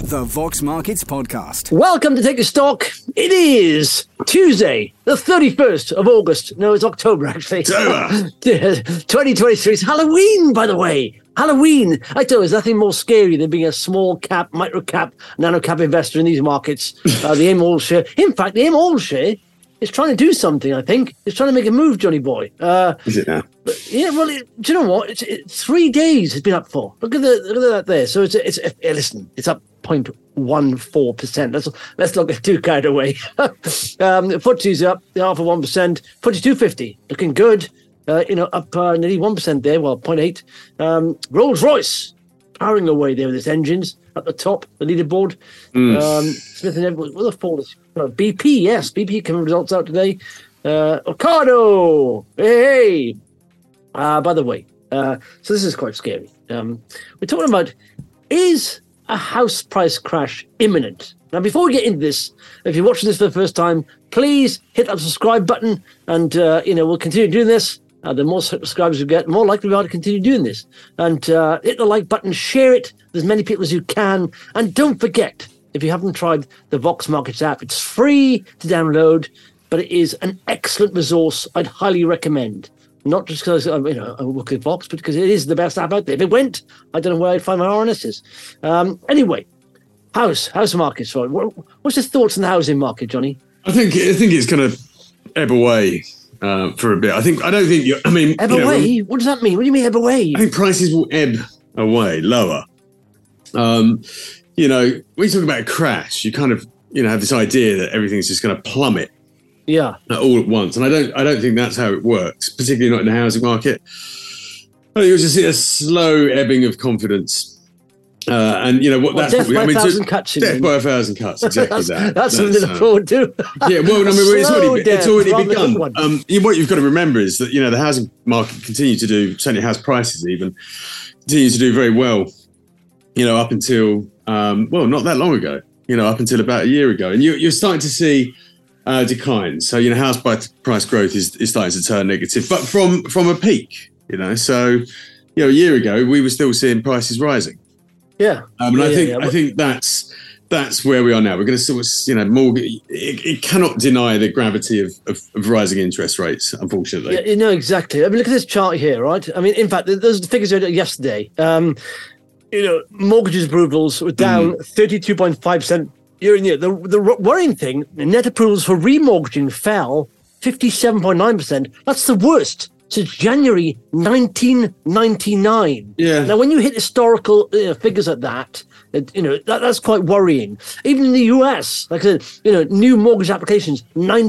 The Vox Markets Podcast. Welcome to Take a Stock. It is Tuesday, the 31st of August. No, it's October, actually. 2023. It's Halloween, by the way. Halloween. I tell you, there's nothing more scary than being a small cap, micro cap, nano cap investor in these markets. The AIM All Share. In fact, the AIM All Share is trying to do something, I think. It's trying to make a move, Johnny boy. Is it now? Yeah, well, do you know what? It's 3 days it's been up for. Look at that there. So listen, it's up 0.14%. Let's not get too carried away. FTSE's up half of 1%. FTSE 250 looking good. Up nearly 1% there. Well, 0.8. Rolls Royce powering away there with its engines at the top, the leaderboard. Smith and Edwards, what the fall is? BP, yes, BP coming results out today. Ocado, hey. By the way, so this is quite scary. We're talking about, is a house price crash imminent? Now, before we get into this, if you're watching this for the first time, please hit that subscribe button, and we'll continue doing this. The more subscribers we get, the more likely we are to continue doing this. And hit the like button, share it with as many people as you can, and don't forget, if you haven't tried the Vox Markets app, it's free to download, but it is an excellent resource. I'd highly recommend. Not just because I work at Vox, but because it is the best app out there. If it went, I don't know where I'd find my RNSs. Anyway, house markets. Right? What's your thoughts on the housing market, Johnny? I think it's going to ebb away for a bit. Ebb away? What does that mean? What do you mean ebb away? I think prices will ebb away, lower. When you talk about a crash, you kind of have this idea that everything's just going to plummet. Yeah, all at once, and I don't think that's how it works, particularly not in the housing market. I think you'll just see a slow ebbing of confidence, death by 1,000 cuts. Death by 1,000 cuts, exactly that. That's something to look forward to. Yeah, well, it's already begun. What you've got to remember is that the housing market continued to do, certainly house prices even, continue to do very well. Up until not that long ago. Up until about a year ago, and you're starting to see declines. So, house price growth is starting to turn negative, but from a peak, So, a year ago, we were still seeing prices rising. Yeah. I think that's where we are now. We're going to sort of, mortgage. It cannot deny the gravity of rising interest rates, unfortunately. Yeah, exactly. Look at this chart here, right? In fact, those are the figures yesterday. Mortgages approvals were down 32.5%. Year in year. The worrying thing, net approvals for remortgaging fell 57.9%. That's the worst since January 1999. Yeah. Now, when you hit historical figures at that, that's quite worrying. Even in the US, like I said, new mortgage applications,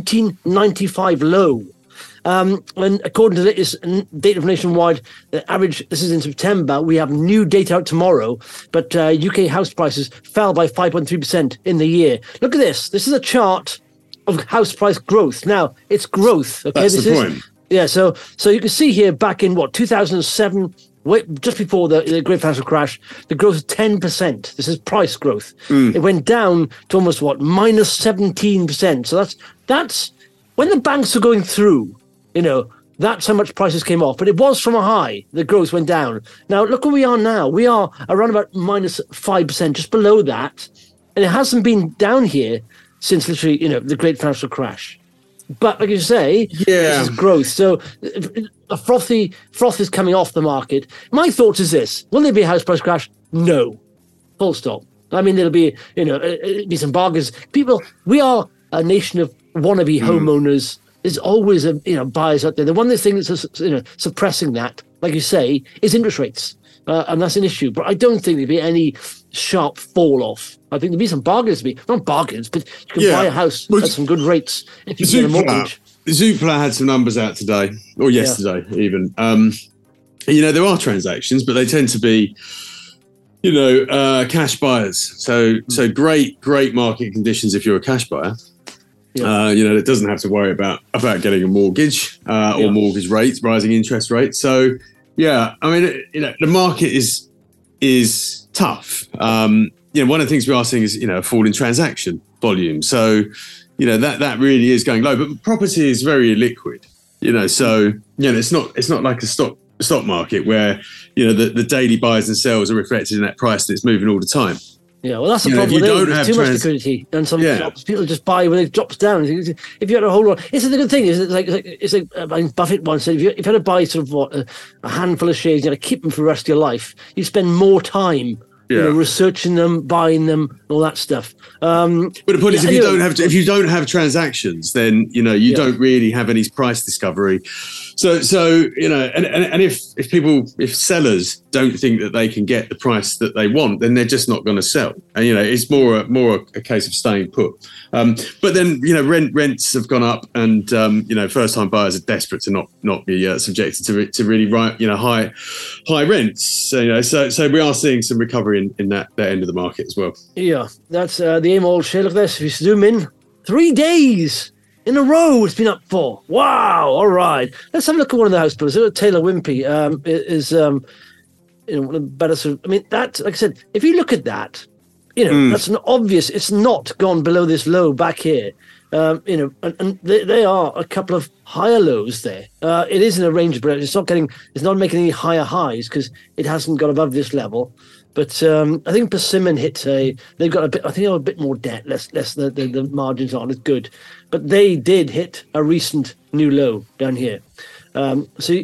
1995 low. And according to the latest data from Nationwide, the average, this is in September, we have new data out tomorrow, but UK house prices fell by 5.3% in the year. Look at this. This is a chart of house price growth. Now, it's growth. Okay, that's the point. Yeah, so you can see here back in 2007, just before the great financial crash, the growth was 10%. This is price growth. It went down to almost minus 17%. So that's when the banks are going through. That's how much prices came off. But it was from a high. The growth went down. Now, look where we are now. We are around about minus 5%, just below that. And it hasn't been down here since literally, the great financial crash. But like you say, This is growth. So a froth is coming off the market. My thoughts is this. Will there be a house price crash? No. Full stop. There'll be, be some bargains. We are a nation of wannabe homeowners. There's always buyers out there. The one thing that's suppressing that, like you say, is interest rates, and that's an issue. But I don't think there'd be any sharp fall off. I think there'd be some bargains. Not bargains, but you can buy a house at some good rates if you get a mortgage. Zoopla had some numbers out today or yesterday even. There are transactions, but they tend to be cash buyers. So great market conditions if you're a cash buyer. Yeah. It doesn't have to worry about getting a mortgage or mortgage rates, rising interest rates. So, the market is tough. One of the things we are seeing is, a fall in transaction volume. So, that really is going low. But property is very illiquid. It's not like a stock market where, the daily buys and sells are reflected in that price that's moving all the time. Yeah, well, that's the problem. There's too much liquidity, and some stocks, people just buy when it drops down. If you had a whole lot, it's the good thing. Is it's like I mean, Buffett once said, if you had to buy sort of a handful of shares, you had to keep them for the rest of your life. You spend more time. Researching them, buying them, all that stuff. But the point is, if you don't have transactions, then you don't really have any price discovery. So and if sellers don't think that they can get the price that they want, then they're just not going to sell. And it's more a case of staying put. But then rents have gone up, and first time buyers are desperate to not be subjected to really high rents. So we are seeing some recovery in that end of the market as well. Yeah, that's the AIM all share. Look at this. If you zoom in, 3 days in a row it's been up for. Wow. All right. Let's have a look at one of the house builders. Taylor Wimpey is one of the better sort of, I mean, that, like I said, if you look at that, that's an obvious, it's not gone below this low back here. And they are a couple of higher lows there. It is in a range, but it's not making any higher highs because it hasn't got above this level. But I think Persimmon they've got a bit more debt, less the margins aren't as good. But they did hit a recent new low down here. They're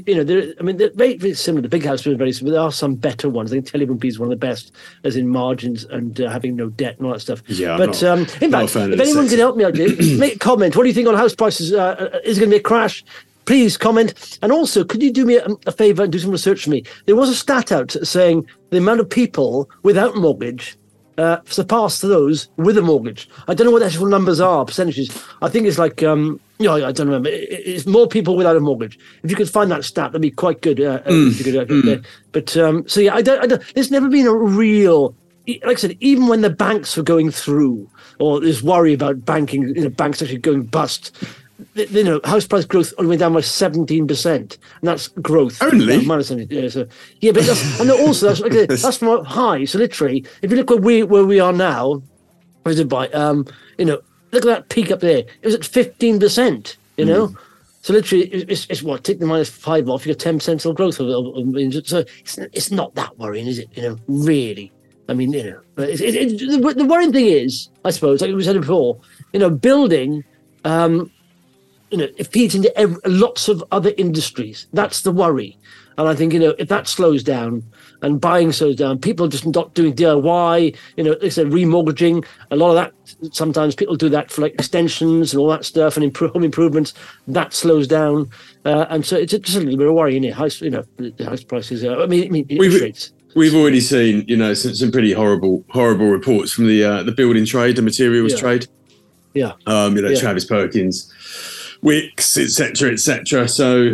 very similar. The big house is very similar. There are some better ones. I think Taylor Wimpey is one of the best, as in margins and having no debt and all that stuff. Yeah, but in fact, if anyone can help me out, make a comment. What do you think on house prices? Is it going to be a crash? Please comment. And also, could you do me a favour and do some research for me? There was a stat out saying the amount of people without mortgage surpassed those with a mortgage. I don't know what the actual numbers are, percentages. I think it's like, I don't remember. It's more people without a mortgage. If you could find that stat, that'd be quite good. But there's never been a real, like I said, even when the banks were going through, or there's worry about banking, banks actually going bust, house price growth only went down by 17%, and that's growth. Only? But that's from a high. So literally, if you look where we are now, where's it by? Look at that peak up there. It was at 15%. So literally, it's what, take the -5 off, you got 10% still growth. So it's not that worrying, is it? Really. I mean, the worrying thing is, I suppose, like we said before, building. It feeds into lots of other industries. That's the worry. And I think, if that slows down and buying slows down, people are just not doing DIY, like I said, remortgaging. A lot of that, sometimes people do that for like extensions and all that stuff and home improvements. That slows down. And so it's just a little bit of worry, the house prices. Interest rates. We've already seen, some pretty horrible reports from the building trade, the materials trade. Yeah. Travis Perkins, Wicks, etc. So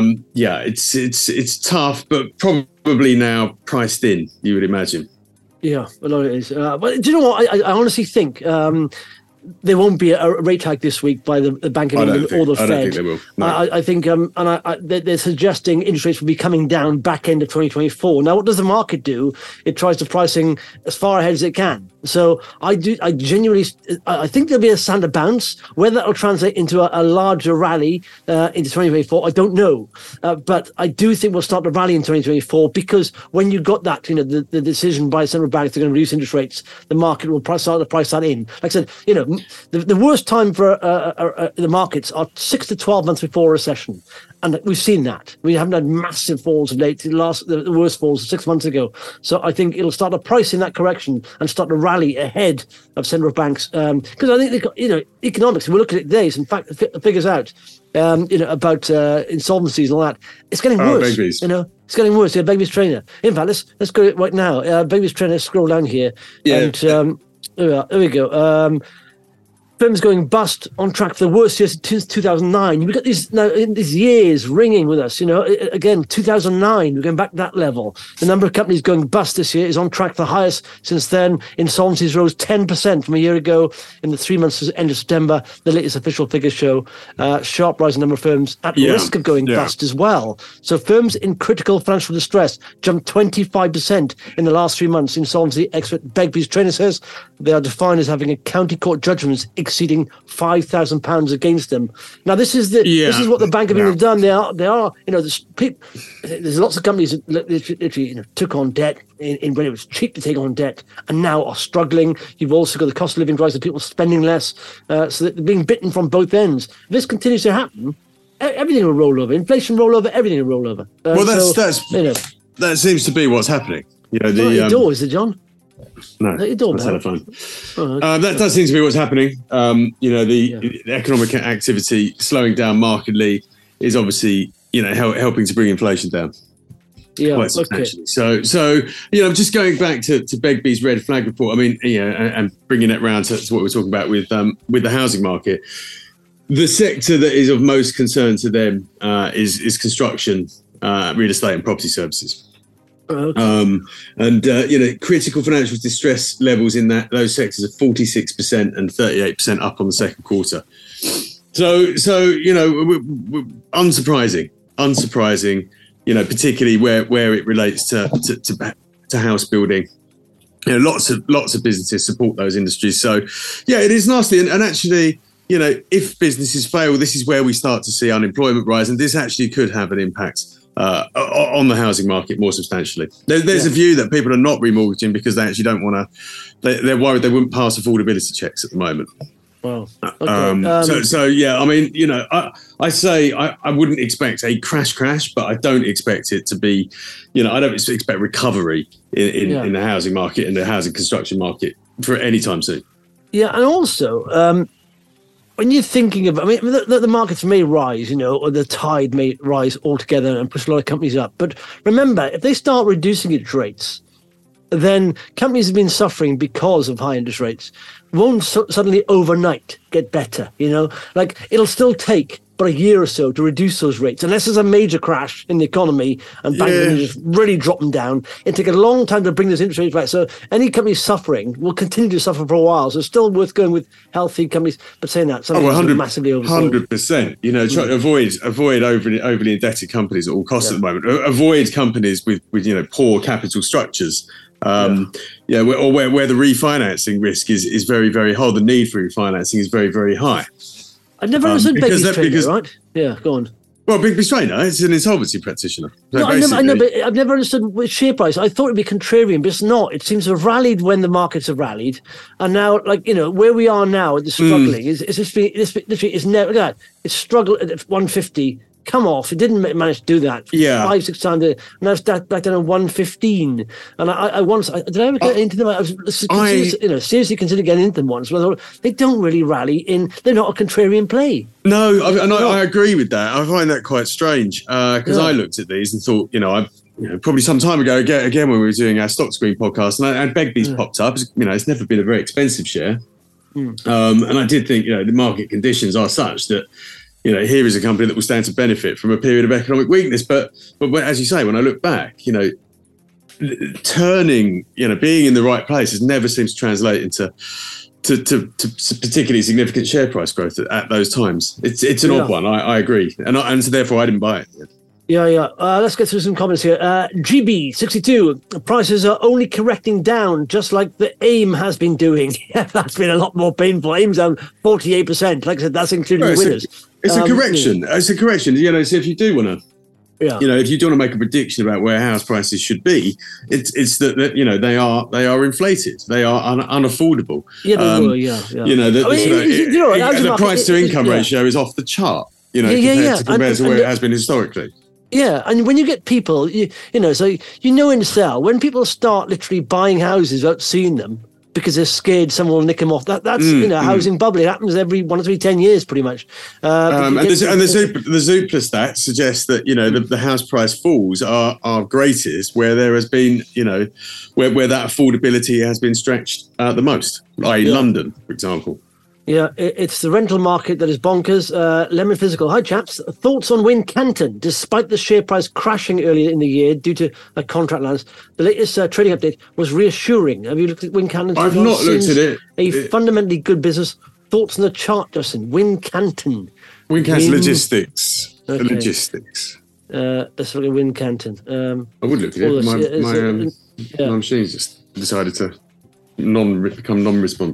it's tough, but probably now priced in, you would imagine. Yeah, a lot of it is. But do you know what? I honestly think there won't be a rate hike this week by the Bank of England or the Fed. I don't think they will. No. I think, they're suggesting interest rates will be coming down back end of 2024. Now, what does the market do? It tries to pricing as far ahead as it can. So I genuinely think there'll be a standard bounce. Whether that will translate into a larger rally into 2024, I don't know. But I do think we'll start to rally in 2024 because when you got that, the decision by central banks they're going to reduce interest rates, the market will start to price that in. Like I said, the worst time for the markets are 6 to 12 months before a recession. And we've seen that. We haven't had massive falls of late. The worst falls 6 months ago. So I think it'll start to price in that correction and start to rally ahead of central banks. Because I think they've got, economics, we look at it today, in fact, the figures out, about insolvencies and all that. It's getting worse. Babies. It's getting worse. Yeah, Baby's Trainer. In fact, let's go right now. Baby's Trainer, scroll down here. Yeah. And there we go. Firms going bust, on track for the worst year since 2009. We've got these years ringing with us. Again, 2009, we're going back to that level. The number of companies going bust this year is on track for the highest since then. Insolvencies rose 10% from a year ago in the 3 months to the end of September. The latest official figures show sharp rise in number of firms at risk of going bust as well. So firms in critical financial distress jumped 25% in the last 3 months. Insolvency expert Begbie's Trainer says they are defined as having a county court judgments exceeding £5,000 against them. Now, this is what the Bank of England have done. They are there's lots of companies that literally took on debt in when it was cheap to take on debt, and now are struggling. You've also got the cost of living crisis, people spending less, so that they're being bitten from both ends. If this continues to happen, everything will roll over. Inflation roll over. Everything will roll over. That seems to be what's happening. The door, is it, John? No, that's telephone. That does seem to be what's happening. The economic activity slowing down markedly is obviously helping to bring inflation down. Yeah, quite substantially. Okay. So just going back to Begbie's red flag report. I mean, and bringing it round to what we're talking about with the housing market. The sector that is of most concern to them is construction, real estate, and property services. Okay. Critical financial distress levels in those sectors are 46% and 38% up on the second quarter. So unsurprising. Particularly where it relates to house building. Lots of businesses support those industries. So it is nasty. And actually, if businesses fail, this is where we start to see unemployment rise, and this actually could have an impact on the housing market more substantially. There's a view that people are not remortgaging because they actually don't want to. They're worried they wouldn't pass affordability checks at the moment. Wow. Okay. I mean, I say I wouldn't expect a crash, but I don't expect it to be. I don't expect recovery in the housing market, in the housing construction market for any time soon. Yeah, and also. When you're thinking of, the markets may rise, or the tide may rise altogether and push a lot of companies up. But remember, if they start reducing interest rates, then companies have been suffering because of high interest rates won't suddenly overnight get better. It'll still take but a year or so to reduce those rates, unless there's a major crash in the economy and banks just really drop them down. It'll take a long time to bring those interest rates back. So any company suffering will continue to suffer for a while. So it's still worth going with healthy companies. But saying that, some massively oversold. 100%. Try to avoid overly indebted companies at all costs at the moment. Avoid companies with poor capital structures. Or where the refinancing risk is very, very high. The need for refinancing is very, very high. I've never understood Begbie's trainer, right? Yeah, go on. Well, Begbie's trainer, it's an insolvency practitioner. So I know, but I've never understood with share price. I thought it'd be contrarian, but it's not. It seems to have rallied when the markets have rallied, and now, where we are now at the struggling is literally is never. Look at that. It's struggled at 150. Come off. It didn't manage to do that. 5-6 times. And now it's back down to 115. And I once did I ever get into them? I was seriously considering getting into them once. But I thought they don't really rally they're not a contrarian play. No, I agree with that. I find that quite strange because I looked at these and thought, probably some time ago, again when we were doing our stock screen podcast, and Begbie's popped up. It's never been a very expensive share, and I did think the market conditions are such that. Here is a company that will stand to benefit from a period of economic weakness. But as you say, when I look back, turning, being in the right place never seems to translate into to particularly significant share price growth at those times. It's an odd one. I agree, and so therefore I didn't buy it. Yeah. Let's get through some comments here. GB62, prices are only correcting down, just like the AIM has been doing. That's been a lot more painful. AIM's down 48%. Like I said, that's including winners. It's a correction. It's a correction. So if you do want to, if you do want to make a prediction about where house prices should be, it's that they are inflated. They are unaffordable. Yeah, they were. The price to income ratio is off the chart. Compared to where it has been historically. Yeah, and when you get people, in sell, when people start literally buying houses without seeing them because they're scared someone will nick them off, that's housing bubble. It happens every 1 or 3, 10 years pretty much. The Zoopla stats suggest that the house price falls are greatest where there has been where that affordability has been stretched the most, i.e. London, for example. Yeah, it's the rental market that is bonkers. Lemon Physical. Hi, chaps. Thoughts on Wincanton? Despite the share price crashing earlier in the year due to a contract lines, the latest trading update was reassuring. Have you looked at Wincanton? I've not looked at it. A fundamentally good business. Thoughts on the chart, Justin? Wincanton. Logistics. Okay. Logistics. Let's look at Wincanton. I would look at it. My machine's just decided to become non-responsive.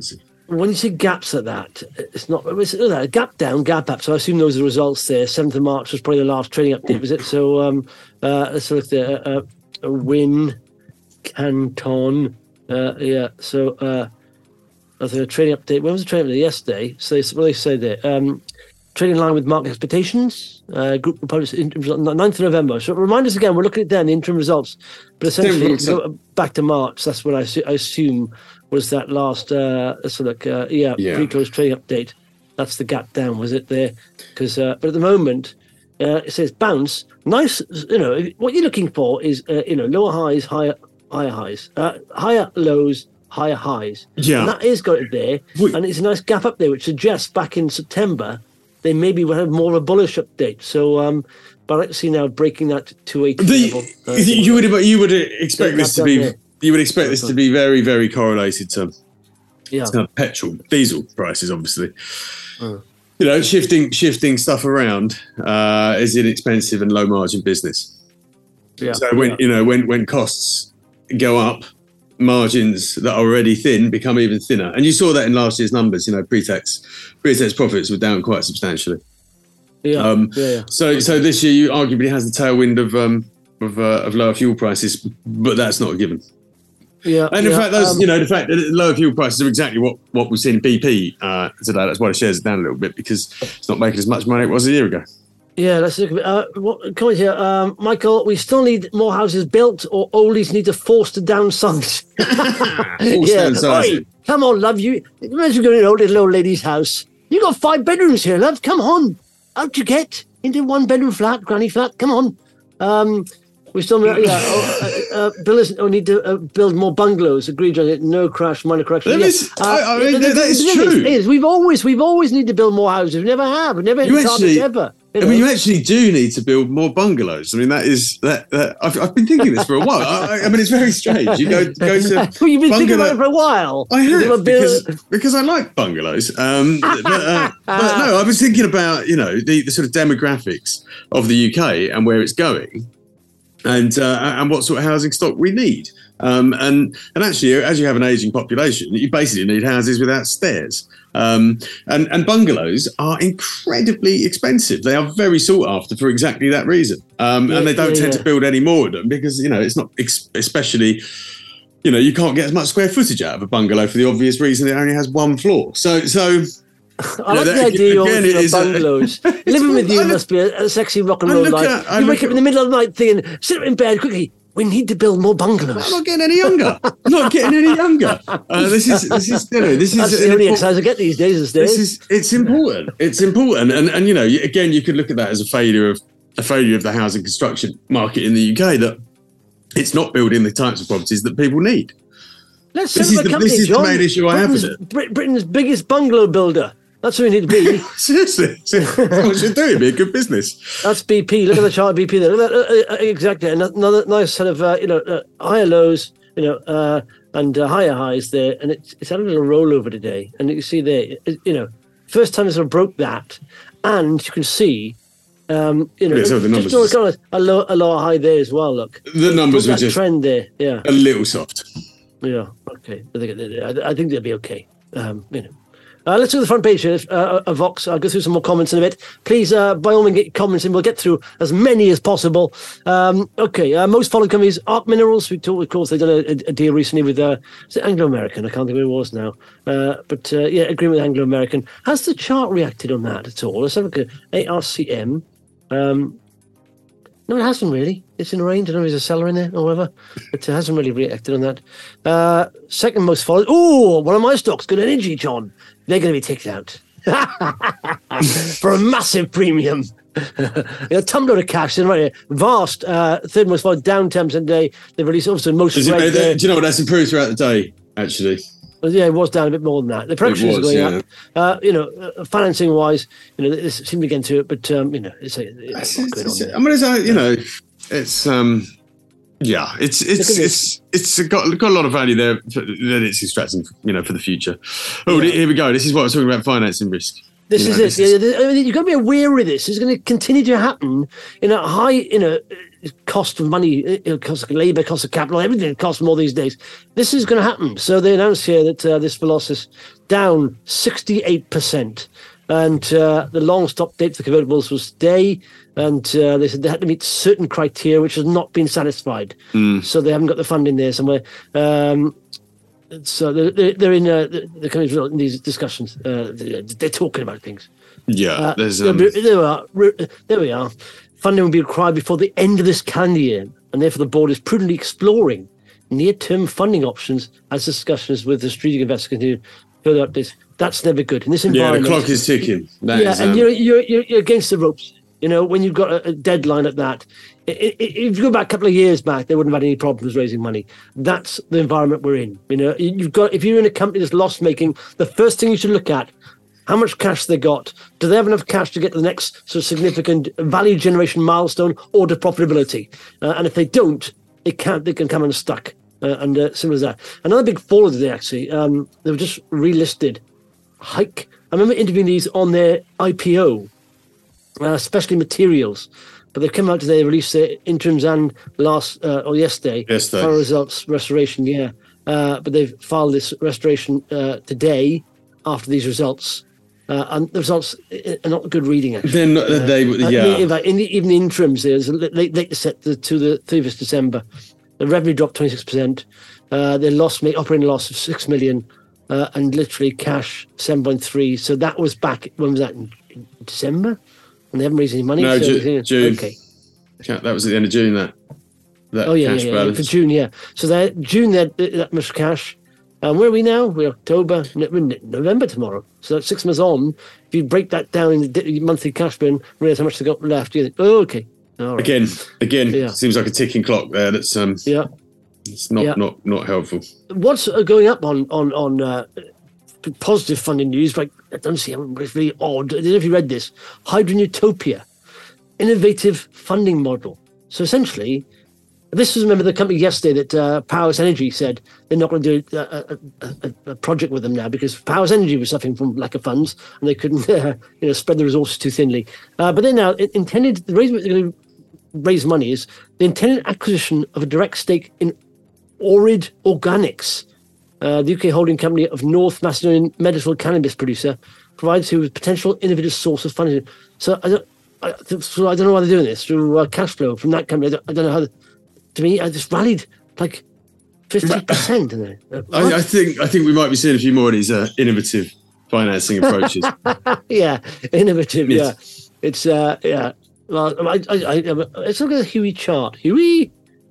when you see gaps like that, it's not a gap down, gap up. So I assume those are the results there. 7th of March was probably the last trading update, was it? So let's look there. Win, Canton. Yeah. So I think a trading update. When was the trading update? Yesterday. So what they say there? Trading in line with market expectations. Group published 9th of November. So remind us again, we're looking at then the interim results. But essentially, go back to March. That's what I assume was that last pre-close trading update. That's the gap down, was it there? Because but at the moment, it says bounce. Nice, what you're looking for is lower highs, higher highs, higher lows, higher highs. Yeah, and that is got it there, and it's a nice gap up there, which suggests back in September they maybe will have more of a bullish update. So, but I like to see now breaking that to 280 level. You would expect this to be. There. You would expect this to be very, very correlated to petrol, diesel prices, obviously. Shifting stuff around is inexpensive and low margin business. Yeah. So when costs go up, margins that are already thin become even thinner, and you saw that in last year's numbers. Pre-tax profits were down quite substantially. So this year you arguably has the tailwind of lower fuel prices, but that's not a given. Yeah, and in fact, the fact that lower fuel prices are exactly what we've seen in BP today. That's why the shares are down a little bit, because it's not making as much money as it was a year ago. Yeah, let's look at it. Comment here, Michael. We still need more houses built, or oldies need to force to downsize. Oi, come on, love. You imagine going to an old lady's house. You got 5 bedrooms here, love. Come on, out you get into 1-bedroom flat, granny flat. Come on. We still builders need to build more bungalows. Agreed on it. No crash, minor correction. That is true. We've always needed to build more houses. We never have. We never hit targets ever. You actually do need to build more bungalows. I mean, that I've been thinking this for a while. I mean, it's very strange. You go to. Well, you've been thinking about it for a while. I have, because I like bungalows. But no, I was thinking about the sort of demographics of the UK and where it's going. And what sort of housing stock we need. And actually, as you have an ageing population, you basically need houses without stairs. And bungalows are incredibly expensive. They are very sought after for exactly that reason. And they don't tend to build any more of them because, it's not especially, you can't get as much square footage out of a bungalow for the obvious reason it only has 1 floor. So I like the idea of bungalows. Living with you must be a sexy rock and roll life. You wake up in the middle of the night thinking, sit in bed quickly. We need to build more bungalows. I'm not getting any younger. This is that's the only exercise I get these days. It's important. It's important, and again, you could look at that as a failure of the housing construction market in the UK, that it's not building the types of properties that people need. This is the main issue I have with it. Britain's biggest bungalow builder. That's who we need to be. Seriously. That's what we should do. It'd be a good business. That's BP. Look at the chart of BP there. Look at that, exactly. Another nice set of, higher lows, and higher highs there. And it's had a little rollover today. And you see there, first time it sort of broke that. And you can see, the numbers just a lower high there as well, look. The numbers were just trend there. Yeah. A little soft. Yeah. Okay. I think they'll be okay. Let's do the front page here of Vox. I'll go through some more comments in a bit. Please, by all means, get your comments in. We'll get through as many as possible. Most followed companies, Arc Minerals. We talked, of course, they've done a deal recently with Anglo American. I can't think who it was now. Agreement with Anglo American. Has the chart reacted on that at all? Let's have a look at ARCM. No, it hasn't really. It's in range. I don't know if there's a seller in there or whatever, but it hasn't really reacted on that. Second most followed. Oh, one of my stocks, Good Energy, John. They're going to be ticked out for a massive premium. A tumbler of cash. Right here. Vast, third most followed, down 10% today. They've released also most. Do you know what? That's improved throughout the day, actually. Yeah, it was down a bit more than that. The production is going up. Financing wise, this seemed to get into it, but it's got a lot of value there that it's extracting, for the future. Here we go. This is what I was talking about, financing risk. This is it. I mean, you've got to be aware of this. It's going to continue to happen in a high, cost of money, cost of labour, cost of capital, everything costs more these days. This is going to happen. So they announced here that this Velocys down 68%. And the long stop date for the convertibles was today. And they said they had to meet certain criteria, which has not been satisfied. So they haven't got the funding there somewhere. So they're in the kind of in these discussions. They're talking about things. Yeah, there we are. Funding will be required before the end of this calendar year, and therefore the board is prudently exploring near-term funding options as discussions with the strategic investors continue. Further updates. That's never good in this environment. Yeah, the clock is ticking. And you're against the ropes. When you've got a deadline at that. If you go back a couple of years back, they wouldn't have had any problems raising money. That's the environment we're in. If you're in a company that's loss making, the first thing you should look at, how much cash they got. Do they have enough cash to get to the next sort of significant value generation milestone or to profitability? And if they don't, they can come unstuck. And similar as that. Another big fall of the day, actually, they were just relisted. Hike. I remember interviewing these on their IPO, especially materials. But they've come out today, they released their interims and yesterday. Final results, restoration, yeah. But they've filed this restoration today after these results. And the results are not good reading, actually. Then even the interims, there's a late set to the 31st of December. The revenue dropped 26%. Their operating loss of 6 million, and literally cash 7.3. So that was back, when was that, in December? And they haven't raised any money. No, so, June. Okay. That was at the end of June. That cash balance. For June, yeah. So June they had that much cash. Where are we now? We're October, November tomorrow. So that's 6 months on. If you break that down in the monthly cash burn, realize how much they got left. You think, okay. All right. Again, seems like a ticking clock there. That's it's not helpful. What's going up on positive funding news? Like, I don't see, it's really odd. I don't know if you read this. Hydrogen Utopia, innovative funding model. So essentially, this was, remember, the company yesterday that Powers Energy said they're not going to do a project with them now because Powers Energy was suffering from lack of funds and they couldn't spread the resources too thinly. But they're now intended, the reason they're going to raise money is the intended acquisition of a direct stake in Orid Organics, the UK holding company of North Macedonian medicinal cannabis producer, provides you with potential innovative source of funding. So I don't know why they're doing this through cash flow from that company. I don't know how. To me, I just rallied like 50%. I think we might be seeing a few more of these innovative financing approaches. Yeah, innovative. Yes. Yeah, it's Well, let's look at the Huey chart. Huey.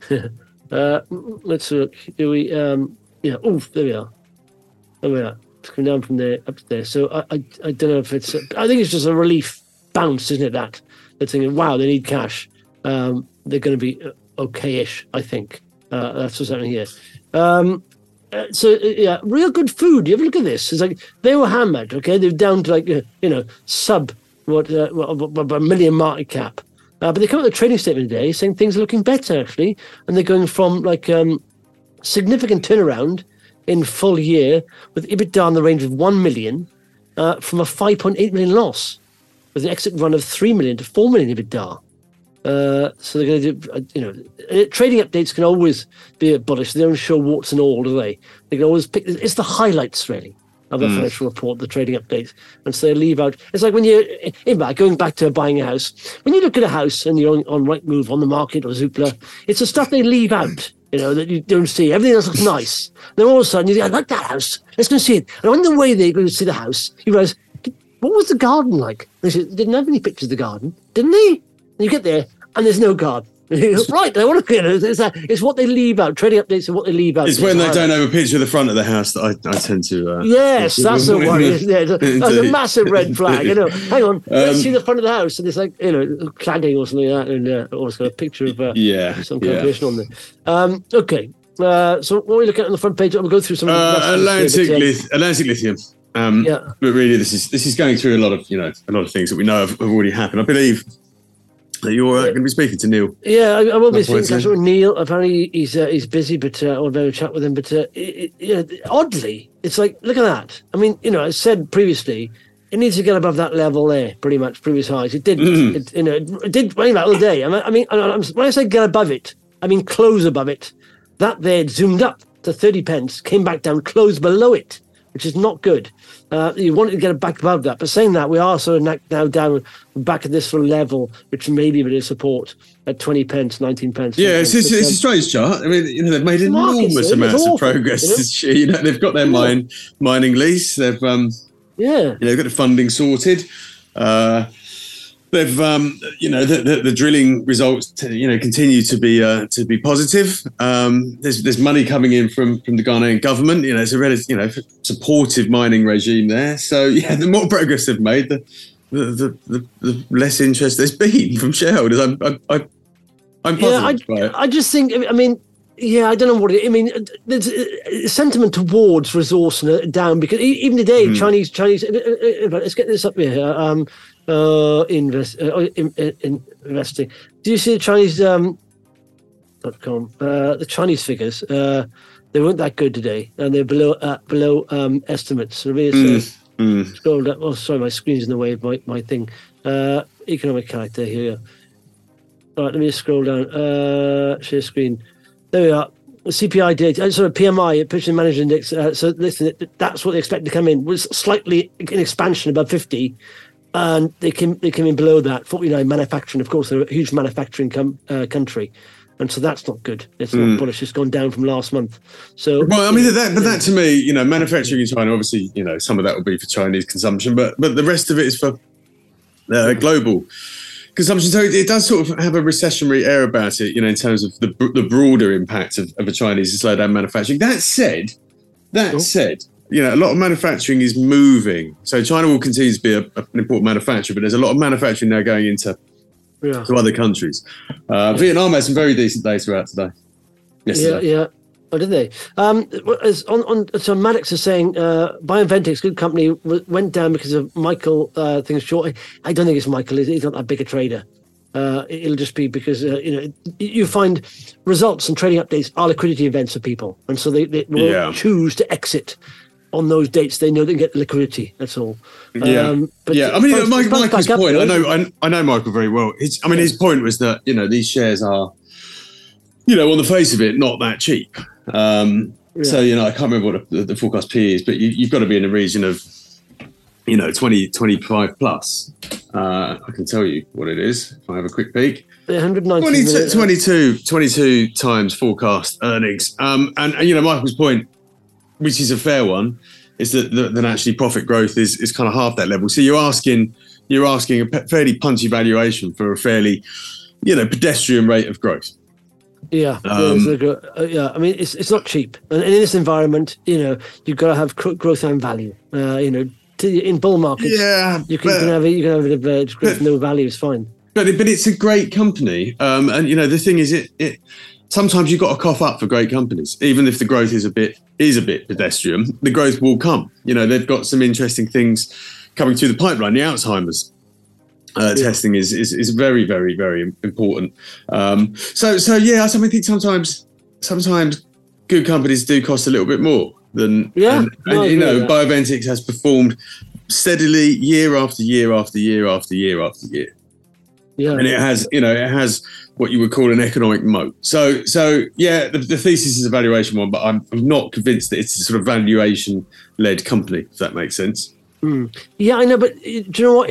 Let's look. Huey. Yeah. Oh, there we are. There we are. It's coming down from there up there. So I don't know if it's. I think it's just a relief bounce, isn't it? That they're thinking, wow, they need cash. They're going to be okay-ish. I think that's what's happening here. So yeah, real good food. You ever look at this? It's like they were hammered. Okay, they're down to like sub what a million market cap. But they come out with a trading statement today saying things are looking better actually, and they're going from like significant turnaround in full year with EBITDA in the range of 1 million from a 5.8 million loss, with an exit run of 3 million to 4 million EBITDA. So they're going to do, trading updates can always be bullish. They don't show warts and all, do they? They can always pick, it's the highlights really of the financial report, the trading updates. And so they leave out, it's like when you're, going back to buying a house, when you look at a house and you're on Rightmove, on the market or Zoopla, it's the stuff they leave out, that you don't see. Everything else looks nice. Then all of a sudden you think, I like that house. Let's go see it. And on the way they're going to see the house, you realize, what was the garden like? They said, they didn't have any pictures of the garden, didn't they? And you get there, and there's no garden. Right, I want to. It's what they leave out. Trading updates are what they leave out. It's when they don't have a picture of the front of the house that I tend to. Yes, that's a worry. Yeah, that's a massive red flag. Hang on, let's see the front of the house, and it's like cladding or something like that, and always got a picture of some kind of person on there. Okay, so what are we looking at on the front page? I'll go through some. Atlantic Lithium. But really, this is going through a lot of things that we know have already happened. I believe that you're going to be speaking to Neil. Yeah, I will be speaking to Neil. Apparently, he's busy, but I'll have a chat with him. But oddly, it's like, look at that. I mean, I said previously, it needs to get above that level there, pretty much previous highs. It didn't. It did running that all day. I mean, when I say get above it, I mean close above it. That there zoomed up to 30 pence, came back down, closed below it, which is not good. You wanted to get it back above that, but saying that, we are sort of now down back at this sort of level, which may be a bit of support at 20 pence, 19 pence. Yeah, it's a strange chart. I mean, they've made enormous amounts of progress this year. They've got their mining lease. They've got the funding sorted. They've the drilling results continue to be positive. There's money coming in from the Ghanaian government. It's a relative supportive mining regime there. So the more progress they've made, the less interest there's been from shareholders. I'm puzzled by it. I just think. I mean, I don't know what it is. I mean, there's sentiment towards resource down because even today, Chinese. Let's get this up here. Investing. Do you see the Chinese .com? The Chinese figures. They weren't that good today, and they're below estimates. So scroll down. Oh, sorry, my screen's in the way of my thing. Economic character here. All right, let me just scroll down. Share screen. There we are. CPI data, PMI, Purchasing Manager Index. So listen, that's what they expect to come in. Was slightly in expansion above 50. And they came in below that. 49 manufacturing, of course, they're a huge manufacturing country, and so that's not good. It's not bullish. It's gone down from last month. So, well, I mean, that to me, manufacturing in China, obviously, some of that will be for Chinese consumption, but the rest of it is for global consumption. So it does sort of have a recessionary air about it, in terms of the broader impact of a Chinese slowdown manufacturing. That said. A lot of manufacturing is moving. So China will continue to be an important manufacturer, but there's a lot of manufacturing now going into to other countries. Vietnam had some very decent data out today. Yesterday. Yeah. Oh, did they? So Maddox is saying BioInventix, good company, went down because of Michael things short. I don't think it's Michael. He's not that big a trader. It'll just be because you find results and trading updates are liquidity events for people, and so they will choose to exit on those dates. They know they can get liquidity. That's all. I mean, Michael's point. I know Michael very well. His point was that these shares are, on the face of it, not that cheap. So I can't remember what the forecast P is, but you've got to be in the region of 20, 25 plus. I can tell you what it is if I have a quick peek. 22 times forecast earnings. And Michael's point, which is a fair one, is that actually profit growth is kind of half that level. So you're asking a fairly punchy valuation for a fairly, pedestrian rate of growth. Yeah. I mean, it's not cheap, and in this environment, you've got to have growth and value. In bull markets, you can have a bit of growth, no value is fine. But it's a great company, and the thing is, it sometimes you've got to cough up for great companies, even if the growth is a bit pedestrian. The growth will come. They've got some interesting things coming through the pipeline. The Alzheimer's testing is very, very, very important. I think sometimes good companies do cost a little bit more than BioInventix has performed steadily year after year after year after year after year. Yeah, and it has what you would call an economic moat. So the thesis is a valuation one, but I'm not convinced that it's a sort of valuation led company, if that makes sense. Yeah, I know, but do you know what?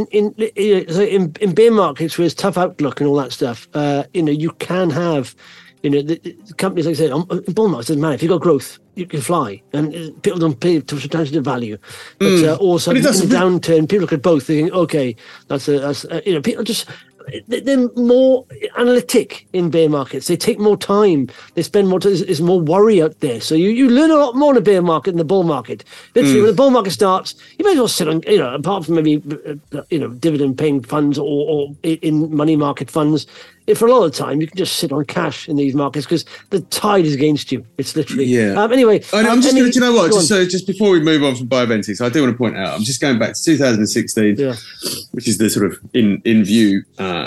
In bear markets where it's tough outlook and all that stuff, you can have, the companies, like I said, in bull markets, it doesn't matter. If you've got growth, you can fly, and people don't pay to substantial value. But also in a downturn, people look at both, thinking, okay, people just. They're more analytic in bear markets. They take more time. They spend more time. There's more worry out there. So you learn a lot more in the bear market than the bull market. Literally, when the bull market starts, you may as well sit on, apart from maybe, dividend paying funds or in money market funds. For a lot of the time, you can just sit on cash in these markets because the tide is against you. It's literally. Yeah. Anyway. I'm just going to, you know what? Just before we move on from BioInventix, I do want to point out, I'm just going back to 2016, which is the sort of in view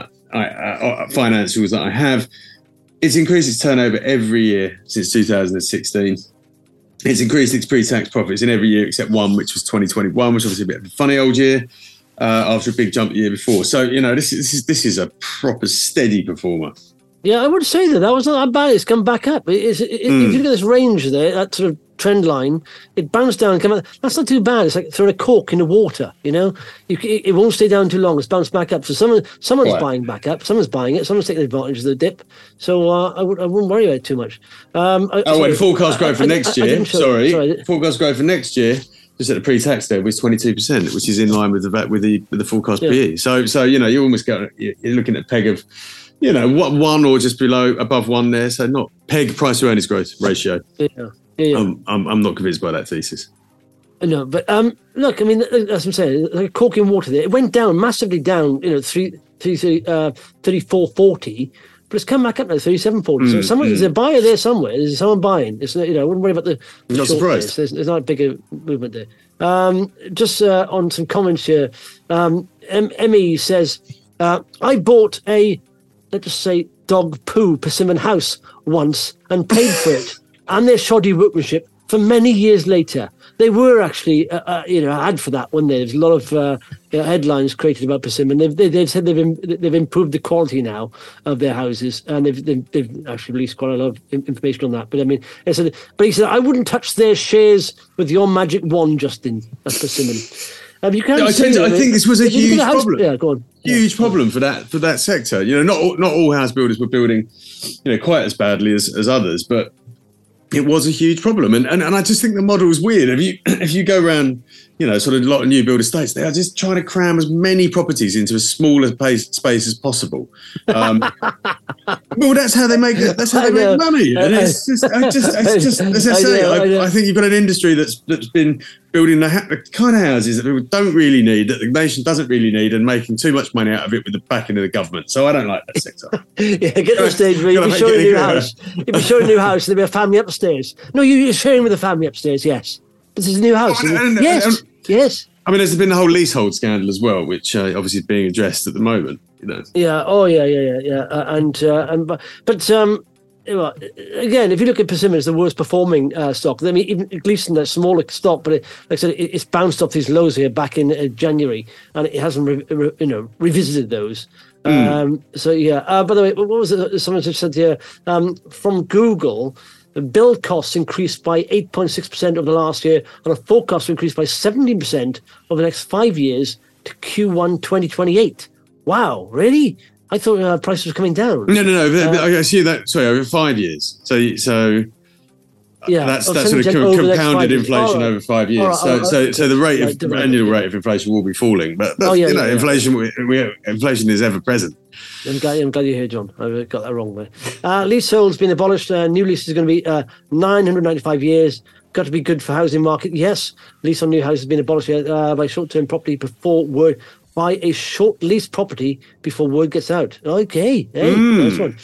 financials that I have. It's increased its turnover every year since 2016. it's increased its pre-tax profits in every year except one, which was 2021, which was obviously a bit of a funny old year after a big jump the year before. So, this is a proper steady performer. Yeah, I would say that was not that bad. It's come back up. If you look at this range there, that sort of trend line, it bounced down and come up. That's not too bad. It's like throwing a cork in the water, It won't stay down too long. It's bounced back up. So someone's buying back up. Someone's buying it. Someone's taking advantage of the dip. So I wouldn't worry about it too much. Forecast growth for next year. Forecast growth for next year. Just at the pre-tax there was 22%, which is in line with the forecast PE. So you almost you're looking at a peg of, what one or just above one there. So not peg price to earnings growth ratio. Yeah. I'm not convinced by that thesis. No, but look, I mean, as I'm saying, like cork in water there. It went down massively down, 34.40, but it's come back up now 37.40. So there's a buyer there somewhere. There's someone buying. It's I wouldn't worry about the. Not surprised. There's not a bigger movement there. Just on some comments here, Emmy says, I bought a, let's just say, dog poo Persimmon house once and paid for it and their shoddy workmanship for many years later. They were actually, an ad for that, weren't there? There's a lot of headlines created about Persimmon. They've said they've improved the quality now of their houses, and they've actually released quite a lot of information on that. But I mean, he said, I wouldn't touch their shares with your magic wand, Justin, at Persimmon. I think this was a huge problem. Yeah, go on. Huge problem for that sector. Not all house builders were building, quite as badly as others, but it was a huge problem. And I just think the model is weird. If you go around, sort of a lot of new build estates, they are just trying to cram as many properties into as small a space as possible. Well, that's how they make it. That's how they make money. And it's just as I say, I think you've got an industry that's been building the kind of houses that people don't really need, that the nation doesn't really need, and making too much money out of it with the backing of the government. So I don't like that sector. Get to the stage where you'll be showing a new house. You'll be showing a new house and there'll be a family upstairs. No, you're sharing with a family upstairs, yes. This is a new house. Yes. I mean, there's been the whole leasehold scandal as well, which obviously is being addressed at the moment. Yeah. Oh, yeah. Again, if you look at Persimmon, it's the worst performing stock. I mean, even Gleeson, a smaller stock, but like I said, it's bounced off these lows here back in January, and it hasn't revisited those. So yeah. By the way, what was it? Someone just said here from Google. The build costs increased by 8.6% over the last year, and a forecast to increase by 17% over the next 5 years to Q1 2028. Wow, really? I thought prices were coming down. No. I see that. Sorry, over 5 years. So yeah, that's sort of compounded inflation over 5 years. So the annual rate of inflation will be falling, but inflation is ever present. I'm glad you're here, John. I got that wrong there. Leasehold's been abolished. New lease is going to be 995 years. Got to be good for housing market. Yes, lease on new houses has been abolished by short-term property before word. Buy a short lease property before word gets out. Okay, hey, nice one.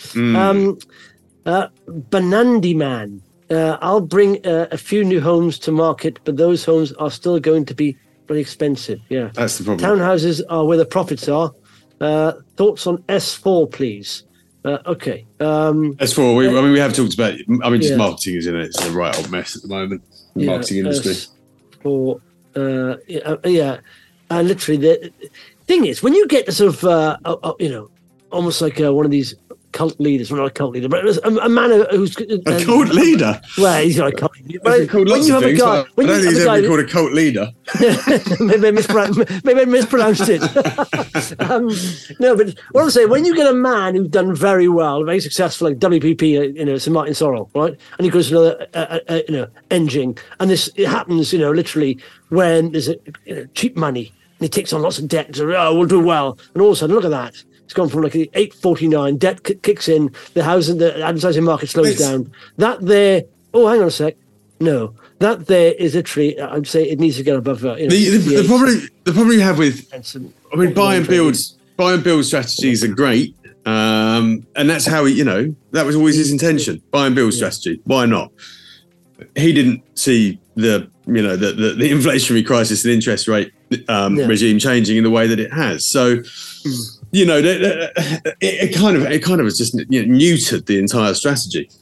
Banandi Man. I'll bring a few new homes to market, but those homes are still going to be very expensive. Yeah, that's the problem. Townhouses are where the profits are. Thoughts on S4, please. Okay. S4. We have talked about. Just marketing is in it. It's a right old mess at the moment. The marketing industry. S4. Literally, the thing is, when you get to sort of, almost like one of these cult leaders, well, not a cult leader, but a man who's a cult leader. Well, he's not a cult leader. But called lots of things. I don't think he's ever been called a cult leader. maybe I mispronounced it. No, but what I'm saying, when you get a man who's done very well, very successful, like WPP, St Martin Sorrell, right, and he goes to another, engine, and it happens, literally when there's cheap money, and he takes on lots of debt. So, we'll do well, and all of a sudden, look at that. It's gone from like 8.49, debt kicks in, the advertising market slows down. That there, hang on a sec. No, that there is literally, I'd say it needs to get above. The problem you have with, buy and build strategies are great. And that's how that was always his intention. Buy and build strategy. Why not? He didn't see the inflationary crisis and interest rate regime changing in the way that it has. So, it kind of has just neutered the entire strategy.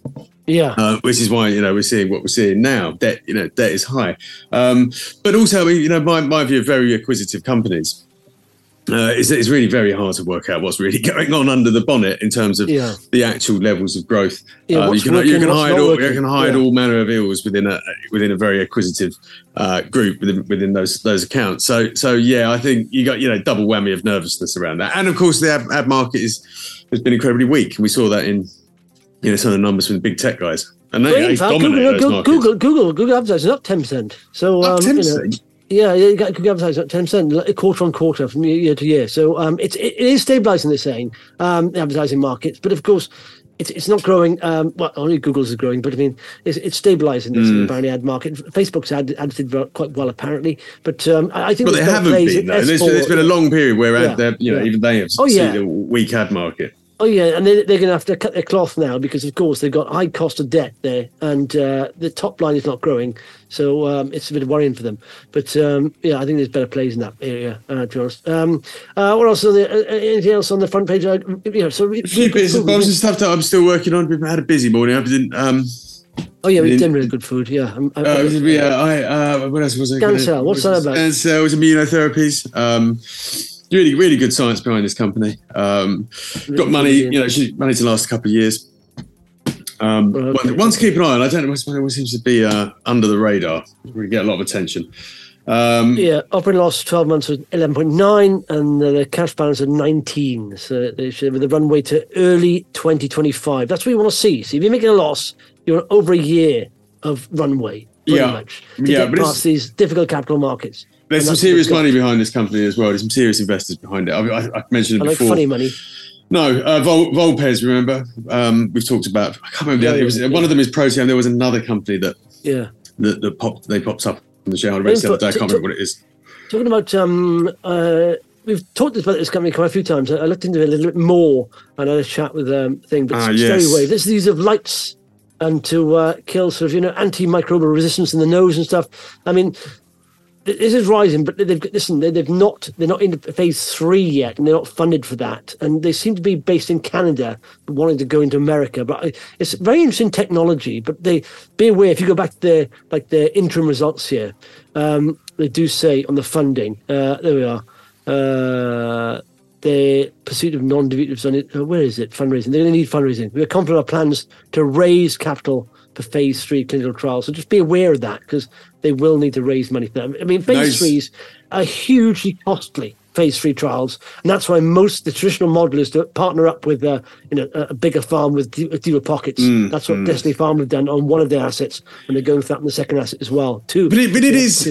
Yeah, which is why we're seeing what we're seeing now. Debt is high, but also my view of very acquisitive companies it's really very hard to work out what's really going on under the bonnet in terms of the actual levels of growth. You can hide all manner of ills within a very acquisitive group within those accounts. So yeah, I think you got double whammy of nervousness around that, and of course the ad market has been incredibly weak, and we saw that in some of the numbers from the big tech guys, and they dominate those markets. Google advertising up 10%. So up 10%. Yeah, you got Google advertising up 10% quarter on quarter from year to year. So it is stabilising, they're saying, the advertising markets. But of course, it's not growing. Well, only Google's is growing, but I mean, it's stabilising this apparently ad market. Facebook's ad did quite well apparently, but I think. But they haven't been. Though. There's been a long period where even they have seen a weak ad market. Oh, yeah, and they're going to have to cut their cloth now because, of course, they've got high cost of debt there, and the top line is not growing, so it's a bit worrying for them. But, I think there's better plays in that area, to be honest. What else? Anything else on the front page? A few bits and bobs and stuff that I'm still working on. We've had a busy morning. We've done really good food, yeah. What else was I? Scancell, what's that about? Scancell was immunotherapies. Really, really good science behind this company. Got money, money to last a couple of years. One to keep an eye on. I don't know what seems to be under the radar. We get a lot of attention. Operating loss 12 months was 11.9, and the cash balance of 19. So they should with a runway to early 2025. That's what you want to see. So if you're making a loss, you're over a year of runway, pretty much, to get past these difficult capital markets. There's some serious money behind this company as well. There's some serious investors behind it. I mentioned it before. Funny money. No, Volpes, remember? We've talked about. I can't remember. One of them is Protean. There was another company that popped up on the shareholder register the other day. I can't remember what it is. Talking about we've talked about this company quite a few times. I looked into it a little bit more and I had a chat with thing, but it's very wave. This is the use of lights and to kill sort of antimicrobial resistance in the nose and stuff. I mean, this is rising, but they're not in phase 3 yet, and they're not funded for that. And they seem to be based in Canada, but wanting to go into America. But it's very interesting technology. But be aware if you go back to their interim results here, they do say on the funding. There we are. The pursuit of non-dilutive. Where is it? Fundraising. They're going to need fundraising. We are confident our plans to raise capital for phase 3 clinical trials. So just be aware of that because they will need to raise money for them. I mean, phase 3s are hugely costly, phase 3 trials. And that's why the traditional model is to partner up with a bigger farm with deeper pockets. That's what Destiny Farm have done on one of their assets. And they're going for that on the second asset as well, too. But it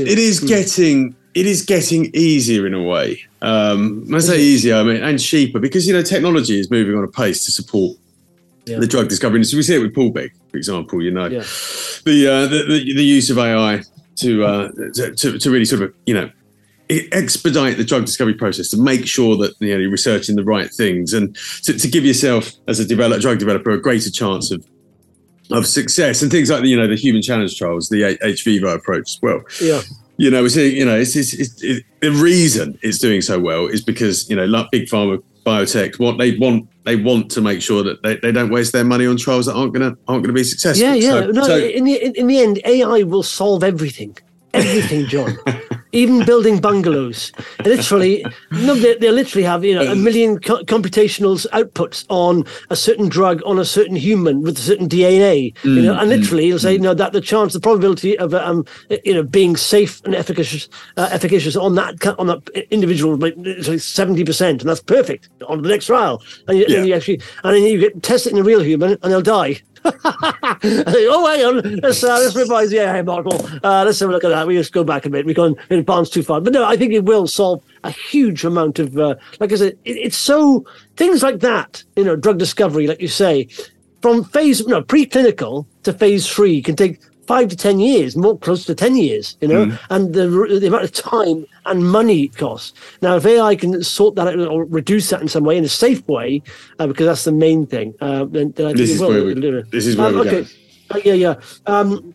is getting easier in a way. When I say easier, I mean, and cheaper, because, technology is moving on a pace to support the drug discovery industry. We see it with Poolbeg, for example, the use of AI to really sort of, expedite the drug discovery process to make sure that you're researching the right things and to give yourself as a drug developer a greater chance of success, and things like the human challenge trials, the HVivo approach as well. Yeah. We're seeing, the reason it's doing so well is because, like big pharma, biotech, what they want to make sure that they don't waste their money on trials that aren't going to be successful. In the end, AI will solve everything, John. Even building bungalows. Literally, they literally have a million computational outputs on a certain drug on a certain human with a certain DNA. And literally, it'll say that the probability of being safe and efficacious on that individual is like 70%, and that's perfect. On to the next trial, and then you get test it in a real human, and they'll die. Hang on, let's revise the AI model. Let's have a look at that. We just go back a bit. We've gone advanced too far. But no, I think it will solve a huge amount of, like I said, it's so, things like that, drug discovery, like you say, from preclinical to phase 3 can take 5 to 10 years, more close to 10 years, and the amount of time and money it costs. Now, if AI can sort that out or reduce that in some way, in a safe way, because that's the main thing, then I think it will. This is where we're going.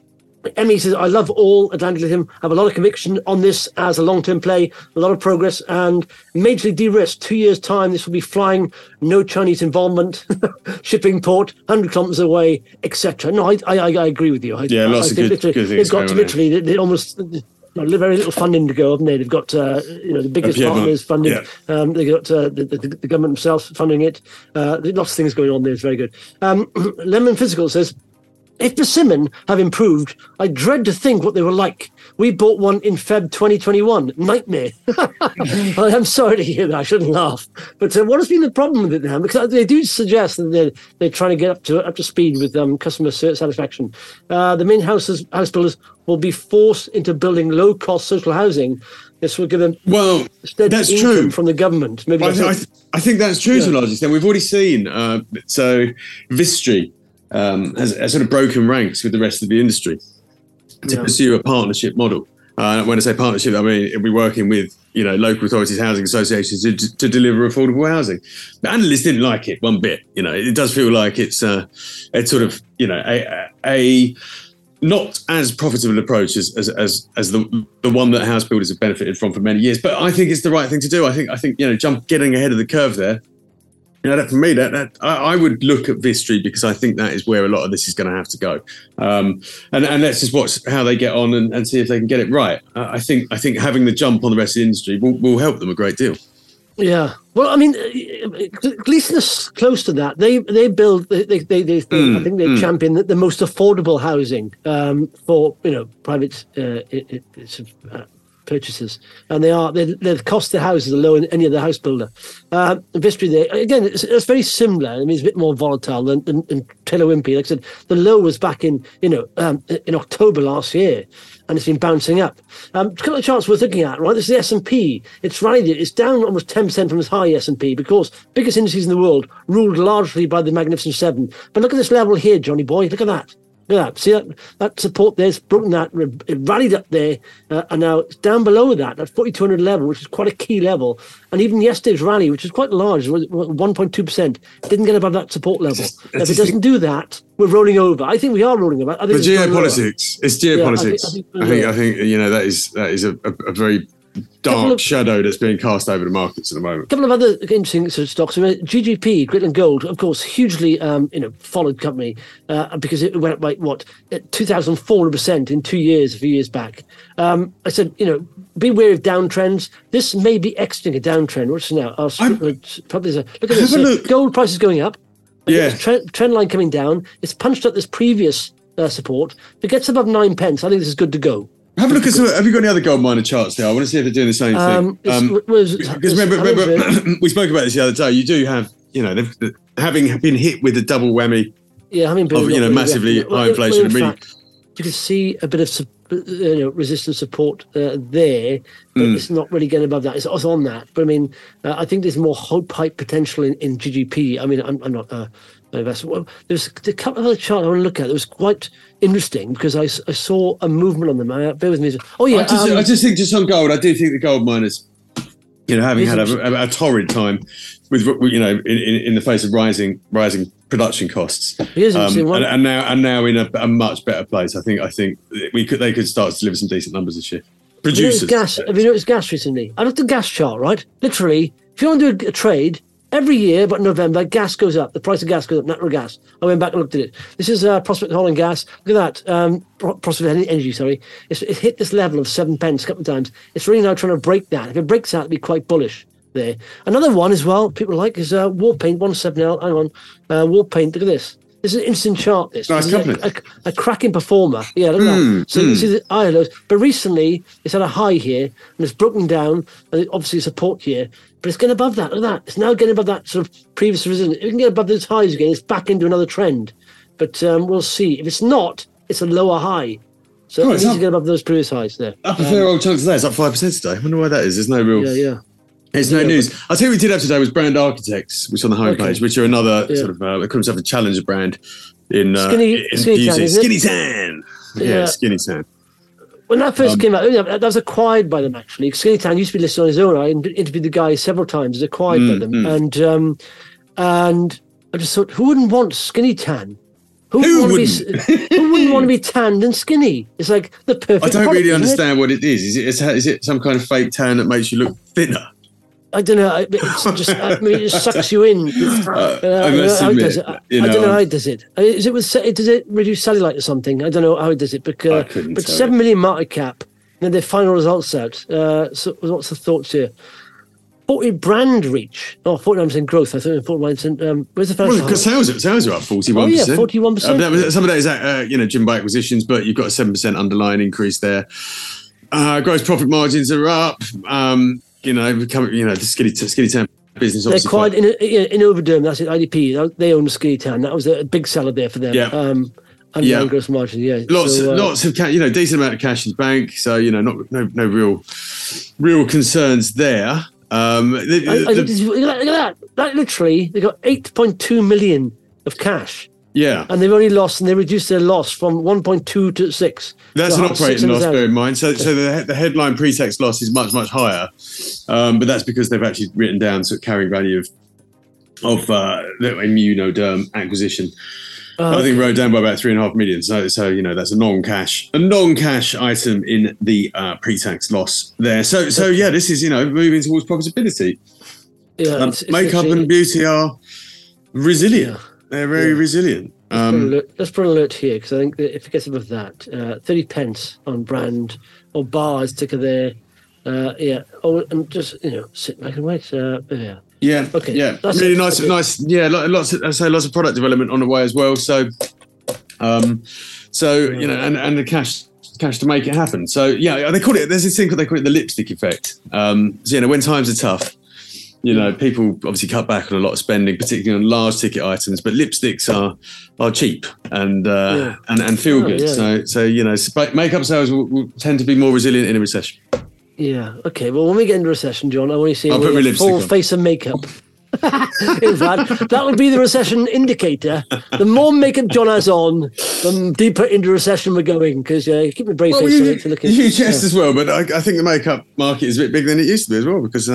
Emmy says, I love all Atlantic Lithium, have a lot of conviction on this as a long-term play, a lot of progress, and majorly de-risked. 2 years' time, this will be flying, no Chinese involvement, shipping port, 100 kilometers away, etc. No, I agree with you. Lots of good things. They've got to literally, they almost... very little funding to go, haven't they? They've got the biggest partners funding. Yeah. They've got the government themselves funding it. Lots of things going on there. It's very good. Lemon Physical says, if Persimmon have improved, I dread to think what they were like. We bought one in Feb 2021. Nightmare. I'm sorry to hear that. I shouldn't laugh. But what has been the problem with it now? Because they do suggest that they're trying to get up to speed with customer satisfaction. The main house builders will be forced into building low-cost social housing. This will give them that's true from the government. Maybe I think that's true to a large extent. We've already seen Vistry has sort of broken ranks with the rest of the industry to pursue a partnership model. When I say partnership, I mean it'll be working with local authorities, housing associations to deliver affordable housing. The analysts didn't like it one bit. It does feel like it's sort of a not as profitable approach as the one that house builders have benefited from for many years. But I think it's the right thing to do. I think getting ahead of the curve there. For me, I would look at Vistry because I think that is where a lot of this is going to have to go. And let's just watch how they get on and see if they can get it right. I think having the jump on the rest of the industry will help them a great deal. Yeah. Well, I mean, Gleeson is close to that. They build. I think they champion the most affordable housing for private purchases, and the cost of the houses are lower than any other house builder. Vistry, there again, it's very similar. I mean, it's a bit more volatile than Taylor Wimpey. Like I said, the low was back in October last year, and it's been bouncing up. A couple of charts worth looking at, right? This is the S&P. It's rallied. It's down almost 10% from its high, S&P, because biggest indices in the world ruled largely by the Magnificent Seven. But look at this level here, Johnny boy. Look at that. Look at that. See that support there? It's broken that. It rallied up there, and now it's down below that 4,200 level, which is quite a key level. And even yesterday's rally, which is quite large, 1.2%, didn't get above that support level. If it doesn't do that, we're rolling over. I think we are rolling over. I think the geopolitics. It's geopolitics. I think that is a very dark shadow that's being cast over the markets at the moment. A couple of other interesting sort of stocks. GGP, Greatland Gold, of course, hugely followed company because it went up by 2,400% in 2 years, a few years back. I said, be wary of downtrends. This may be exiting a downtrend. What's now? Probably look at this. Gold price is going up. Trend line coming down. It's punched up this previous support. If it gets above 9 pence, I think this is good to go. Have a look at have you got any other gold miner charts there? I want to see if they're doing the same thing. Because remember, we spoke about this the other day. You do have, having been hit with a double whammy of, massively high inflation. In fact, you can see a bit of, resistance support there, but it's not really getting above that. It's on that. But I mean, I think there's more hope pipe potential in GGP. I mean, I'm not... Well, there's a couple of other charts I want to look at. It was quite interesting because I saw a movement on them. Bear with me. Oh yeah, I just think just on gold. I do think the gold miners, having had a torrid time with in the face of rising production costs, and now in a much better place. I think they could start to deliver some decent numbers this year. Producers. Have you noticed gas recently? I looked at the gas chart. Right, literally, if you want to do a trade. Every year, but November, gas goes up. The price of gas goes up, natural gas. I went back and looked at it. This is Prospect Oil and Gas. Look at that. Prospect Energy, sorry. It hit this level of 7 pence a couple of times. It's really now trying to break that. If it breaks that, it'll be quite bullish there. Another one as well, people like, is Warpaint, 17L. Hang on. Warpaint, look at this. This is an instant chart, this. Nice company. A cracking performer. Yeah, look at that. So you can see the high lows. But recently, it's had a high here, and it's broken down, and obviously support here. But it's getting above that. Look at that. It's now getting above that sort of previous resistance. If it can get above those highs again, it's back into another trend. But we'll see. If it's not, it's a lower high. So it needs to get above those previous highs there. Up a fair old chunk today. It's up 5% today. I wonder why that is. There's no real... Yeah. There's no news. I'll tell you what we did have today was Brand Architects, which is on the homepage, which are another sort of... they call themselves a challenger brand in Skinny Tan, Skinny Tan. Yeah, Skinny Tan. When that first came out, that was acquired by them, actually. Skinny Tan used to be listed on his own. I interviewed the guy several times. It was acquired by them. And I just thought, who wouldn't want Skinny Tan? Who wouldn't? Who wouldn't want to be tanned and skinny? It's like the perfect. I don't really understand what it is. Is it some kind of fake tan that makes you look thinner? I don't know. It's just it sucks you in. I must admit, I don't know how it does it. Is it does it reduce cellulite or something? I don't know how it does it. But 7 million market cap. And their final results out. So what's the thoughts here? 40 brand reach. 49% growth. I thought 49%. Where's the first? Well, because sales are up 41%. Oh yeah, 41%. Some of that is Jim by acquisitions, but you've got a 7% underlying increase there. Gross profit margins are up. The Skinny Tan business. They're acquired in Overderm. That's it. IDP. They own the Skinny Tan. That was a big seller there for them. Yeah. Gross margin. Yeah. Lots of cash. Decent amount of cash in the bank. So no real concerns there. Look at that. That literally, they got 8.2 million of cash. Yeah. And they've only lost, and they reduced their loss from 1.2 to 6. That's an operating loss, bear in mind. So the headline pre-tax loss is much, much higher. But that's because they've actually written down sort of carrying value of the Immunoderm acquisition. I think wrote down by about 3.5 million. So that's a non-cash item in the pre-tax loss there. So this is moving towards profitability. Yeah, makeup and beauty are resilient. Yeah. They're very resilient. Let's put an alert here, because I think that if it gets above that, 30 pence on brand or bars ticker there. And just sit back and wait. Yeah. Okay. Yeah. That's really nice. Okay. Nice. Yeah. Lots of product development on the way as well. So, and the cash to make it happen. So they call it. There's this thing they call it the lipstick effect. When times are tough, people obviously cut back on a lot of spending, particularly on large ticket items. But lipsticks are cheap and feel good. Yeah. So makeup sales will tend to be more resilient in a recession. Yeah. Okay. Well, when we get into recession, John, I want to see a full face of makeup. In fact, that would be the recession indicator. The more makeup John has on, the deeper into recession we're going. Because keep the brave face on it. You jest as well, but I think the makeup market is a bit bigger than it used to be as well. Because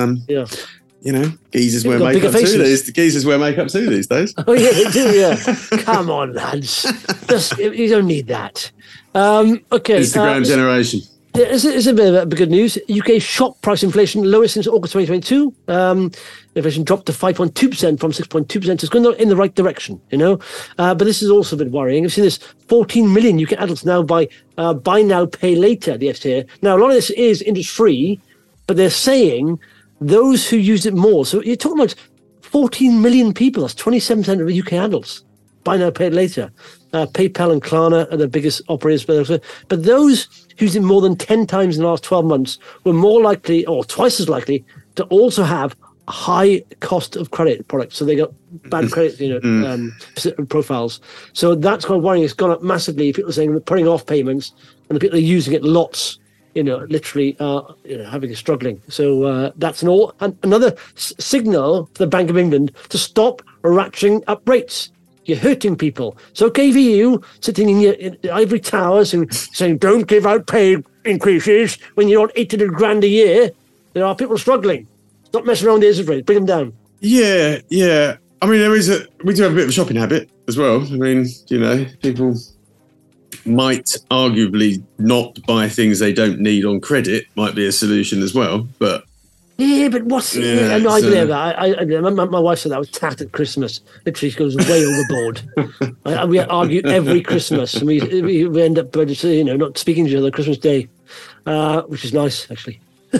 geezers wear makeup too. Geezers wear makeup too these days. Oh yeah, they do. Yeah. Come on, lads. You don't need that. Okay. Instagram generation. Yeah, it's a bit of good news. UK shop price inflation lowest since August 2022. Inflation dropped to 5.2% from 6.2%. It's going in the right direction, But this is also a bit worrying. I've seen this 14 million UK adults now buy now, pay later, the FCA. Now, a lot of this is interest-free, but they're saying those who use it more. So you're talking about 14 million people. That's 27% of UK adults. Buy now, pay later. PayPal and Klarna are the biggest operators. But those who use it more than 10 times in the last 12 months were more likely, or twice as likely, to also have a high cost of credit products. So they got bad credit profiles. So that's quite worrying. It's gone up massively. People are saying they're putting off payments, and the people are using it lots, literally struggling. So that's another signal for the Bank of England to stop ratcheting up rates. You're hurting people. So okay for you sitting in your ivory towers and saying don't give out pay increases when you're on 800 grand a year. There are people struggling. Stop messing around with the interest rate. Bring them down. Yeah. I mean, we do have a bit of a shopping habit as well. I mean, people might arguably not buy things they don't need on credit. Might be a solution as well, but. Yeah, but what's... I believe that. My wife said that was tact at Christmas. Literally, she goes way overboard. We argue every Christmas, and we end up not speaking to each other Christmas Day, which is nice, actually.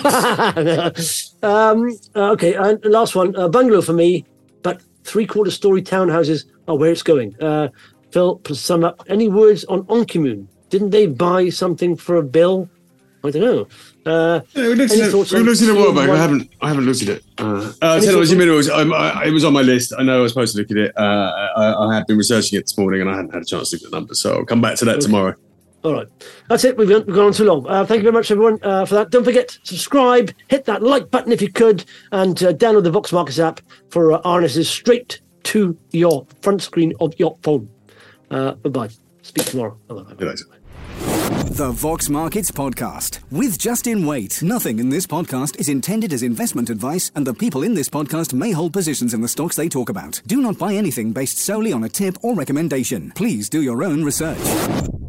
Okay, and last one. Bungalow for me, but 3/4-story townhouses are where it's going. Phil, to sum up, any words on Oncommune? Didn't they buy something for a bill? I don't know. We looked at it a while back. I haven't looked at it. Technology Minerals. It was on my list. I know I was supposed to look at it. I had been researching it this morning, and I hadn't had a chance to look at the numbers. So I'll come back to that tomorrow. All right, that's it. We've gone on too long. Thank you very much, everyone, for that. Don't forget, subscribe, hit that like button if you could, and download the Vox Markets app for RNSs straight to your front screen of your phone. Bye-bye. Speak tomorrow. Bye-bye. The Vox Markets Podcast with Justin Waite. Nothing in this podcast is intended as investment advice, and the people in this podcast may hold positions in the stocks they talk about. Do not buy anything based solely on a tip or recommendation. Please do your own research.